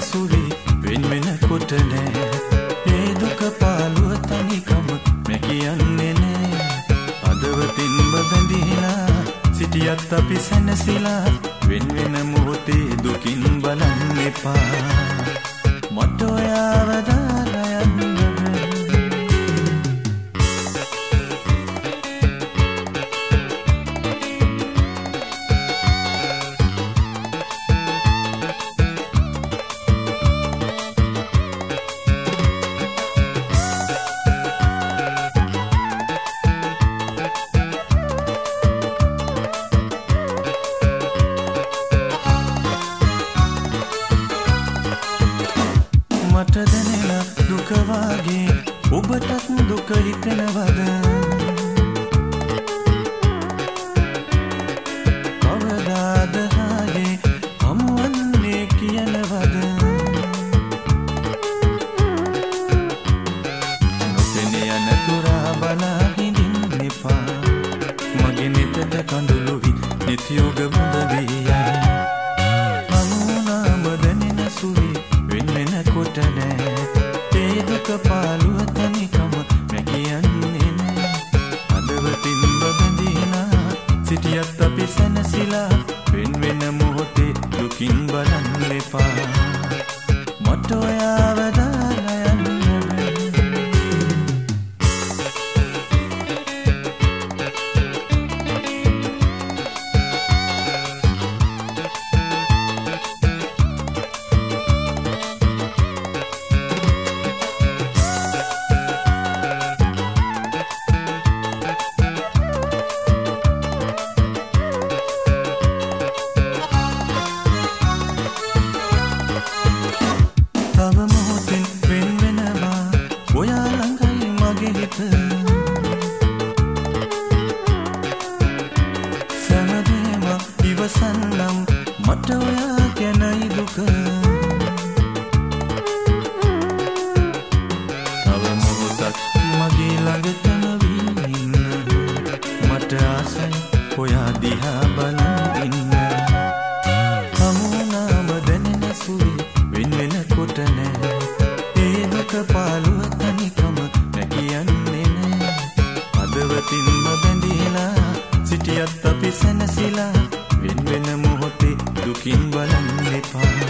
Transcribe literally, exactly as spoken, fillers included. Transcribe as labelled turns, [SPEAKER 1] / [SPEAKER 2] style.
[SPEAKER 1] සුවි වෙන වෙන කොට නෑ. ඒ දුක පාළුව තනිකම මැ කියන්නේ නෑ. අදවතින් බැඳිලා සිටියත් අපි සැනසීලා වෙන වෙන මොහොතේ දුකින් බලන්න එපා. මට ඔයාව දාලා යන්න මට දැනෙන දුක වාගේ ඔබටත් දුක හිතෙනවද? කවදාද ආයේ හමුවන්නේ කියනවද? නොපෙනී යන තුරා බලා හිඳින්න එපා. මගේ නෙතට කඳුළු වී නිත්‍යෝග මුද වී යයි. හමුනාම දැනෙන සුවි වෙන වෙන කොට නෑ. ඒ දුක පාළුව තනිකම මැ කියන්නේ නෑ. අදවතින් බැඳිලා සිටියත් අපි සැනසීලා වෙන වෙන මොහොතේ දුකින් බලන්න එපා. මට ඔයාව දාලා යන්න බෑ. තව මොහොතින් වෙන වෙනවා ඔයා ළඟයි මගේ හිත. සෑමදේම ඉවසන්නම් මට ඔයා ගැනයි දුක. තව මොහොතක් මගේ ළඟටම වී ඉන්න. මට ආසයි ඔයා දිහා බලන් ඉන්න. හමුනාම දැනෙන සුවි වෙන වෙන කොට නෑ. ඒ දුක පාළුව තනිකම මැ කියන්නේ නෑ. අදවතින් බැඳිලා සිටියත් අපි සැනසීලා වෙන වෙන මොහොතේ දුකින් බලන්න එපා.